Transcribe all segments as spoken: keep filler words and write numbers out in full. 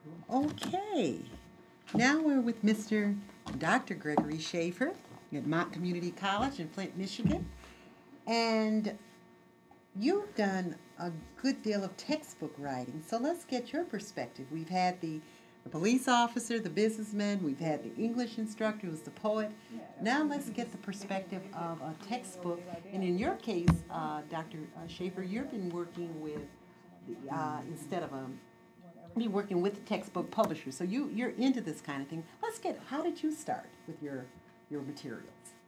Okay, now we're with Mister Doctor Gregory Schaefer at Mott Community College in Flint, Michigan. And you've done a good deal of textbook writing, so let's get your perspective. We've had the, the police officer, the businessman, we've had the English instructor who's the poet. Now let's get the perspective of a textbook. And in your case, uh, Doctor Schaefer, you've been working with, the, uh, instead of a be working with the textbook publisher. So you you're into this kind of thing. Let's get how did you start with your your materials?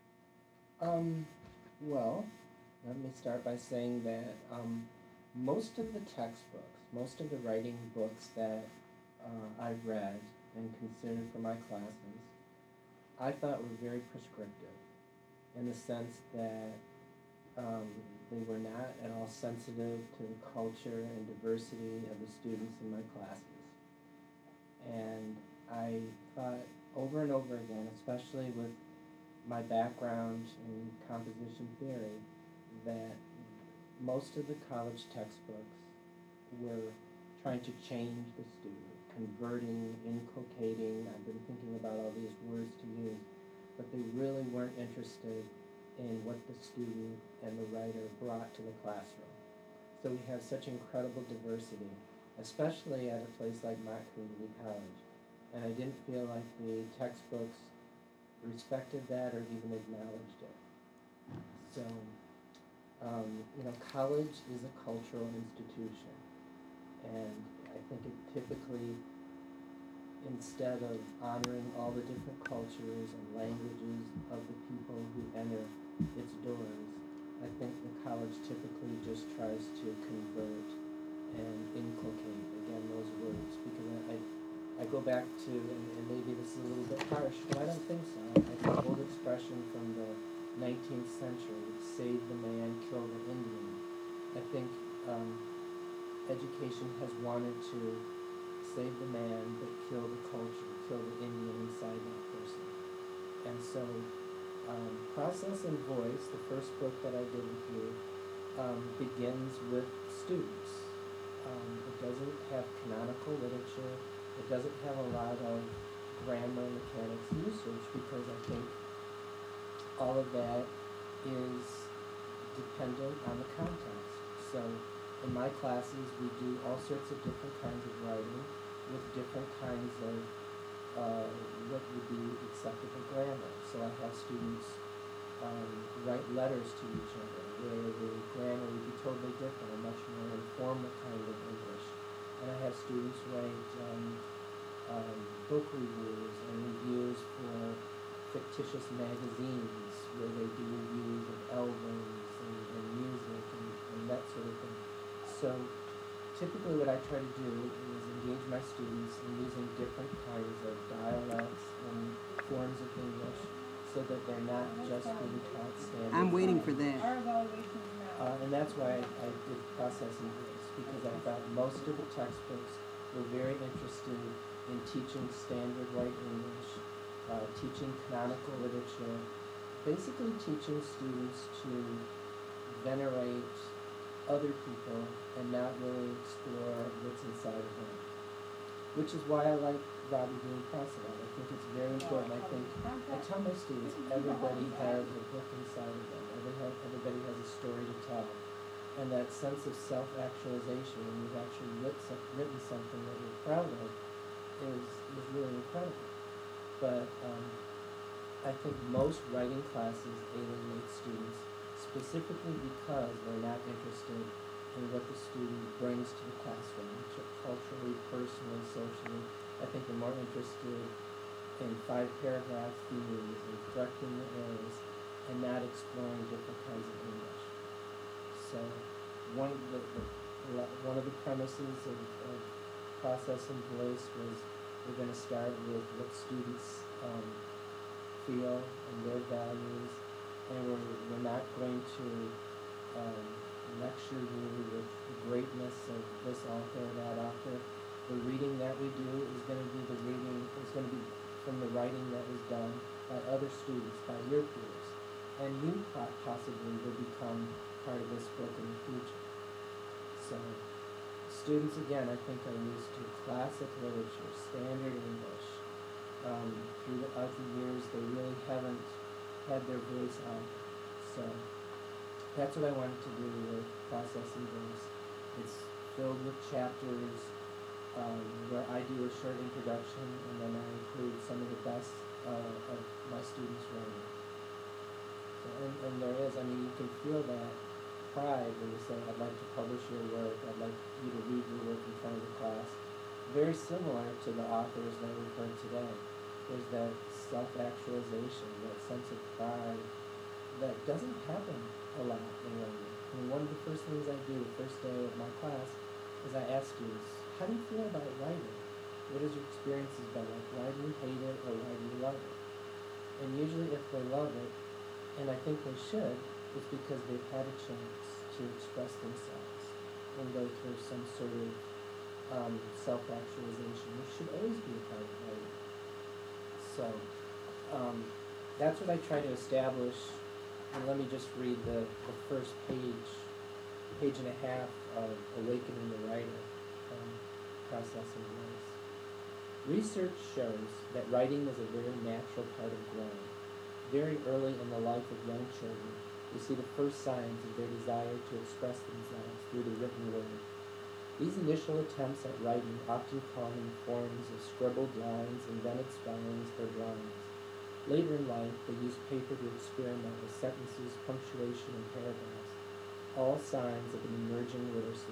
Um, well, let me start by saying that um, most of the textbooks, most of the writing books that uh, I've read and considered for my classes, I thought were very prescriptive in the sense that um, they were not at all sensitive to the culture and diversity of the students in my classes. And I thought over and over again, especially with my background in composition theory, that most of the college textbooks were trying to change the student, converting, inculcating. I've been thinking about all these words to use, but they really weren't interested in what the student and the writer brought to the classroom. So we have such incredible diversity, especially at a place like Mott Community College. And I didn't feel like the textbooks respected that or even acknowledged it. So, um, you know, college is a cultural institution. And I think it typically, instead of honoring all the different cultures and languages of the people who enter its doors, I think the college typically just tries to convert and inculcate, again, those words, because I, I, I go back to, and, and maybe this is a little bit harsh, but I don't think so. I think the old expression from the nineteenth century, save the man, kill the Indian. I think um, education has wanted to save the man, but kill the culture, kill the Indian inside that person. And so Um, Process and Voice, the first book that I did with you, um, begins with students. Um, it doesn't have canonical literature. It doesn't have a lot of grammar, mechanics, usage, because I think all of that is dependent on the context. So in my classes, we do all sorts of different kinds of writing with different kinds of uh, what would be acceptable grammar. So I have students um, write letters to each other where the grammar would be totally different, a much more informal kind of English. And I have students write um, um, book reviews and reviews for fictitious magazines where they do reviews of albums and, and music and, and that sort of thing. So typically what I try to do is engage my students in using different kinds of dialects and forms of English so that they're not just being taught standard. I'm waiting for that. Uh, and that's why I, I did Process and Voice, because I thought most of the textbooks were very interested in teaching standard white English, uh, teaching canonical literature, basically teaching students to venerate other people and not really explore what's inside of them. Which is why I like Robbie Dean Process. I think it's very important. I think I tell my students everybody has a book inside of them. Everybody, everybody has a story to tell. And that sense of self-actualization when you've actually writ, written something that you're proud of is, is really incredible. But um, I think most writing classes alienate students specifically because they're not interested in what the student brings to the classroom, culturally, personally, socially. I think they're more interested in five paragraph themes and correcting the errors and not exploring different kinds of English. So one of the, the one of the premises of, of Process and Voice was we're going to start with what students um, feel and their values, and we're, we're not going to um, lecture you with the greatness of this author or that author. The reading that we do is going to be the reading, is going to be from the writing that was done by other students, by your peers. And you possibly will become part of this book in the future. So students, again, I think are used to class classic literature, standard English. Um, throughout the years, they really haven't had their voice out. So that's what I wanted to do with Processing Voice. It's filled with chapters um, where I do a short introduction, and then I include some of the best uh, of my students' writing. So, and, and there is, I mean, you can feel that pride when you say, I'd like to publish your work, I'd like you to read your work in front of the class. Very similar to the authors that we've heard today. There's that self-actualization, that sense of pride that doesn't happen a lot in writing. I mean, one of the first things I do the first day of my class is I ask students, how do you feel about writing? What has your experiences been like? Why do you hate it or why do you love it? And usually if they love it, and I think they should, it's because they've had a chance to express themselves and go through some sort of um, self-actualization, which should always be a part of writing. So um, that's what I try to establish. And let me just read the, the first page, page and a half of Awakening the Writer from Processing Voice. Research shows that writing is a very natural part of growing. Very early in the life of young children, we see the first signs of their desire to express themselves through the written word. These initial attempts at writing often come in forms of scribbled lines, invented spellings, or drawings. Later in life, they use paper to experiment with sentences, punctuation, and paragraphs, all signs of an emerging literacy.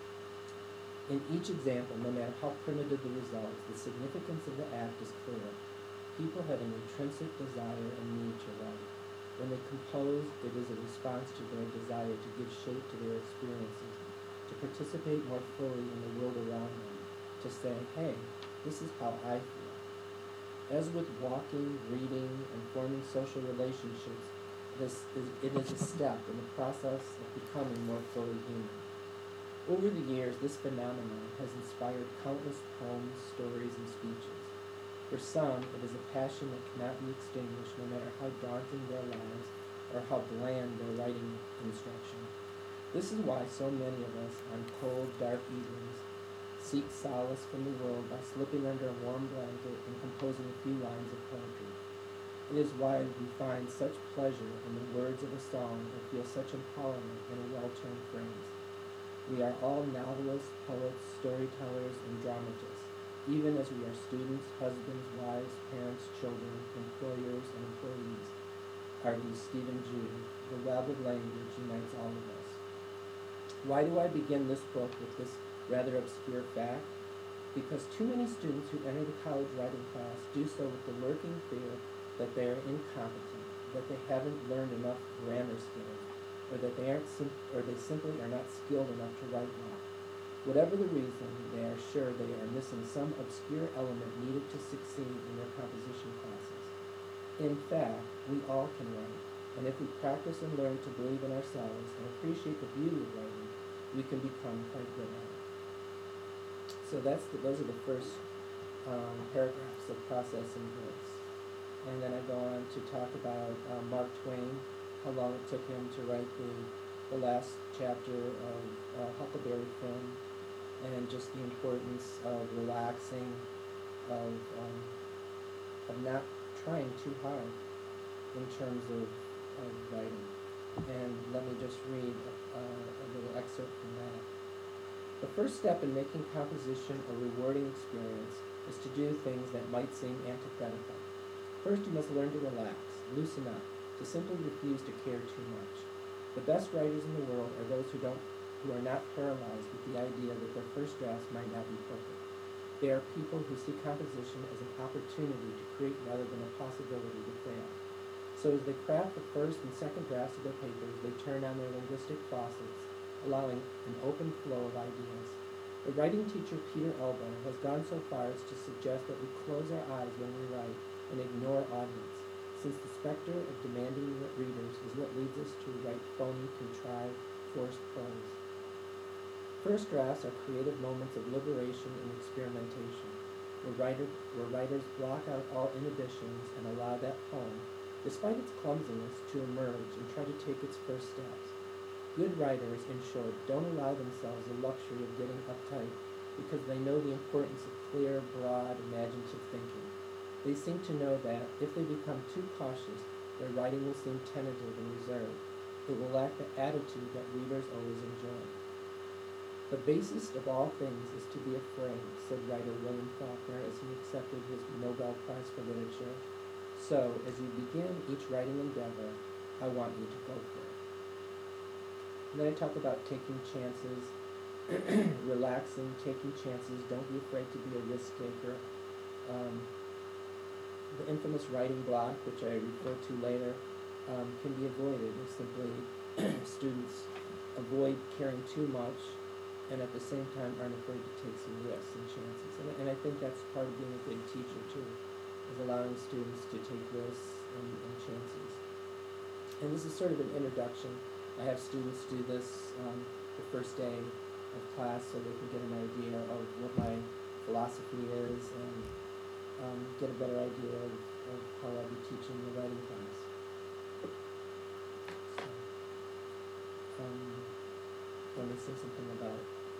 In each example, no matter how primitive the results, the significance of the act is clear. People have an intrinsic desire and need to write. When they compose, it is a response to their desire to give shape to their experiences, to participate more fully in the world around them, to say, hey, this is how I feel. As with walking, reading, and forming social relationships, this is, it is a step in the process of becoming more fully human. Over the years, this phenomenon has inspired countless poems, stories, and speeches. For some, it is a passion that cannot be extinguished no matter how daunting their lives or how bland their writing instruction. This is why so many of us, on cold, dark evenings, seek solace from the world by slipping under a warm blanket and composing a few lines of poetry. It is why we find such pleasure in the words of a song and feel such empowerment in a well-turned phrase. We are all novelists, poets, storytellers, and dramatists, even as we are students, husbands, wives, parents, children, employers, and employees, argues Stephen Judy. The web of language unites all of us. Why do I begin this book with this rather obscure fact? Because too many students who enter the college writing class do so with the lurking fear that they are incompetent, that they haven't learned enough grammar skills, or that they aren't sim- or they simply are not skilled enough to write well. Whatever the reason, they are sure they are missing some obscure element needed to succeed in their composition classes. In fact, we all can write, and if we practice and learn to believe in ourselves and appreciate the beauty of writing, we can become quite good at it. So that's the, those are the first um, paragraphs of Processing Voice. And then I go on to talk about uh, Mark Twain, how long it took him to write the, the last chapter of uh, Huckleberry Finn, and just the importance of relaxing, of, um, of not trying too hard in terms of, of writing. And let me just read uh, a little excerpt from that. The first step in making composition a rewarding experience is to do things that might seem antithetical. First, you must learn to relax, loosen up, to simply refuse to care too much. The best writers in the world are those who don't who are not paralyzed with the idea that their first drafts might not be perfect. They are people who see composition as an opportunity to create rather than a possibility to fail. So as they craft the first and second drafts of their papers, they turn on their linguistic faucets, allowing an open flow of ideas. The writing teacher Peter Elbow has gone so far as to suggest that we close our eyes when we write and ignore audience, since the specter of demanding readers is what leads us to write phony, contrived, forced prose. First drafts are creative moments of liberation and experimentation, where, writer, where writers block out all inhibitions and allow that poem, despite its clumsiness, to emerge and try to take its first steps. Good writers, in short, don't allow themselves the luxury of getting uptight because they know the importance of clear, broad, imaginative thinking. They seem to know that if they become too cautious, their writing will seem tentative and reserved. It will lack the attitude that readers always enjoy. The basest of all things is to be afraid, said writer William Faulkner as he accepted his Nobel Prize for Literature. So, as you begin each writing endeavor, I want you to go for it. And then I talk about taking chances, relaxing, taking chances. Don't be afraid to be a risk taker. Um, the infamous writing block, which I refer to later, um, can be avoided if simply students avoid caring too much and at the same time aren't afraid to take some risks and chances. And, and I think that's part of being a good teacher too, is allowing students to take risks and, and chances. And this is sort of an introduction. I have students do this um, the first day of class so they can get an idea of what my philosophy is and um, get a better idea of, of how I'll be teaching the writing class. So, um, let me say something about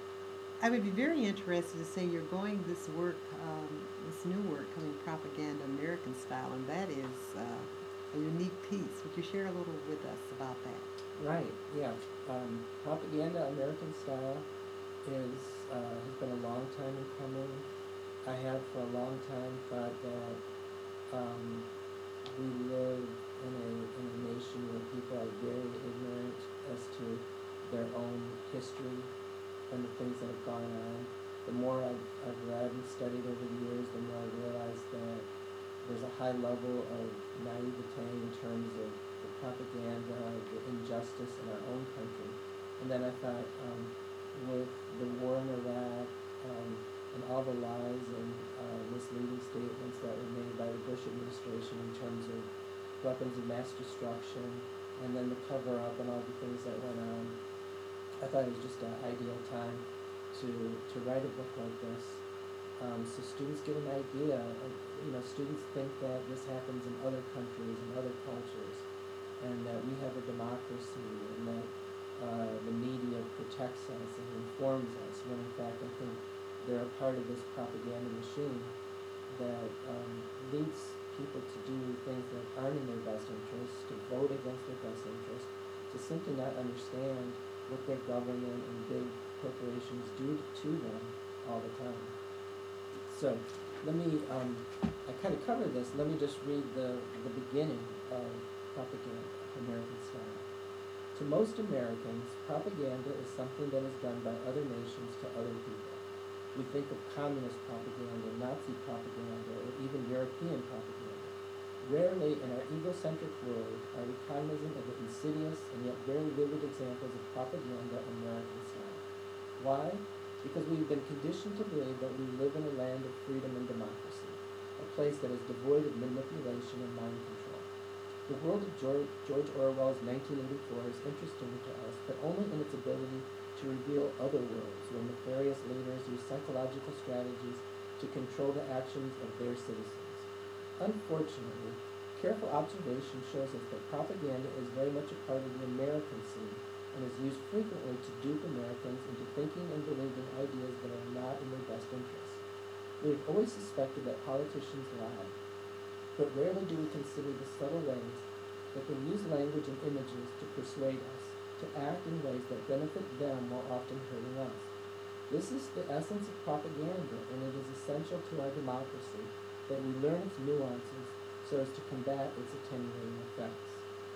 I would be very interested to say you're going this work, um, this new work coming Propaganda American Style, and that is uh, a unique piece. Would you share a little with us about that? Right, yeah. Um, Propaganda American Style is uh, has been a long time in coming. I have for a long time thought that um, we live in a, in a nation where people are very ignorant as to their own history and the things that have gone on. The more I've, I've read and studied over the years, the more I realize that there's a high level of naivete in terms of the propaganda, the injustice in our own country. And then I thought, um, with the war in Iraq, um, and all the lies and uh, misleading statements that were made by the Bush administration in terms of weapons of mass destruction, and then the cover-up and all the things that went on, I thought it was just an ideal time to to write a book like this, um, so students get an idea. Of, you know, students think that this happens in other countries and other cultures, and that we have a democracy, and that uh, the media protects us and informs us. When in fact, I think they're a part of this propaganda machine that um, leads people to do things that aren't in their best interest, to vote against their best interest, to simply not understand what their government and big corporations do to them all the time. So let me, um, I kind of covered this. Let me just read the, the beginning of Propaganda American Style. To most Americans, propaganda is something that is done by other nations to other people. We think of communist propaganda, Nazi propaganda, or even European propaganda. Rarely in our egocentric world are we cognizant of the insidious and yet very vivid examples of propaganda American style. Why? Because we've been conditioned to believe that we live in a land of freedom and democracy, a place that is devoid of manipulation and mind control. The world of George, George Orwell's nineteen eighty-four is interesting to us, but only in its ability to reveal other worlds where nefarious leaders use psychological strategies to control the actions of their citizens. Unfortunately, careful observation shows us that propaganda is very much a part of the American scene and is used frequently to dupe Americans into thinking and believing ideas that are not in their best interests. We have always suspected that politicians lie, but rarely do we consider the subtle ways that they use language and images to persuade us, to act in ways that benefit them while often hurting us. This is the essence of propaganda, and it is essential to our democracy that we learn its nuances so as to combat its attenuating effects.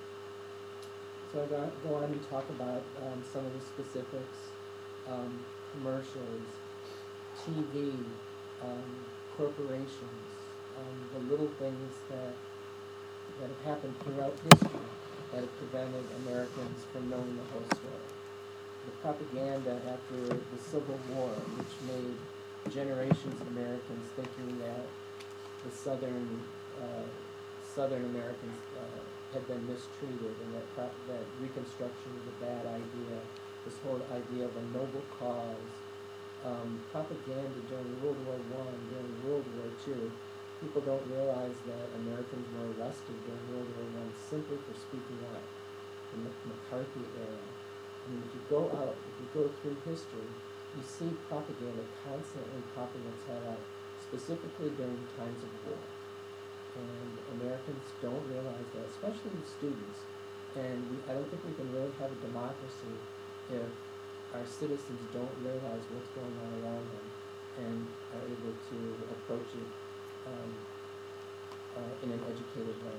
So I go, go on and talk about um, some of the specifics, um, commercials, T V, um, corporations, um, the little things that that have happened throughout history that have prevented Americans from knowing the whole story. The propaganda after the Civil War, which made generations of Americans thinking that the southern uh, Southern Americans uh, had been mistreated, and that pro- that Reconstruction was a bad idea. This whole idea of a noble cause, um, propaganda during World War One, during World War Two. People don't realize that Americans were arrested during World War One simply for speaking out in the McCarthy era. I mean, if you go out, if you go through history, you see propaganda constantly popping its head up, specifically during times of war. And Americans don't realize that, especially students. And we, I don't think we can really have a democracy if our citizens don't realize what's going on around them and are able to approach it um, uh, in an educated way.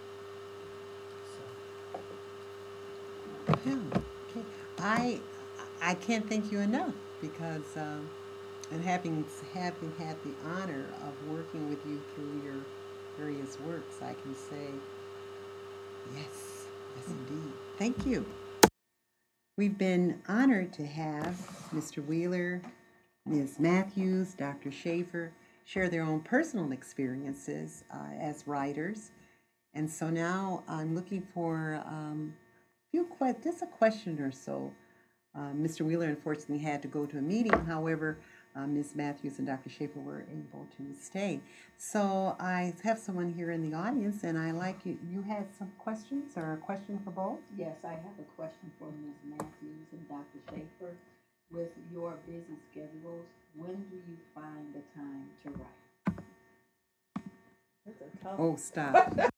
So. Yeah, okay. I I can't thank you enough because um, and having having had the honor of working with you through your various works, I can say yes, yes indeed. Thank you. We've been honored to have Mister Wheeler, Miz Matthews, Doctor Schaefer share their own personal experiences uh, as writers. And so now I'm looking for um, a few que- just a question or so. Uh, Mister Wheeler unfortunately had to go to a meeting. However, uh, Miz Matthews and Doctor Schaefer were able to stay. So I have someone here in the audience, and I like you. You had some questions or a question for both? Yes, I have a question for Miz Matthews and Doctor Schaefer. With your busy schedules, when do you find the time to write? Oh, stop.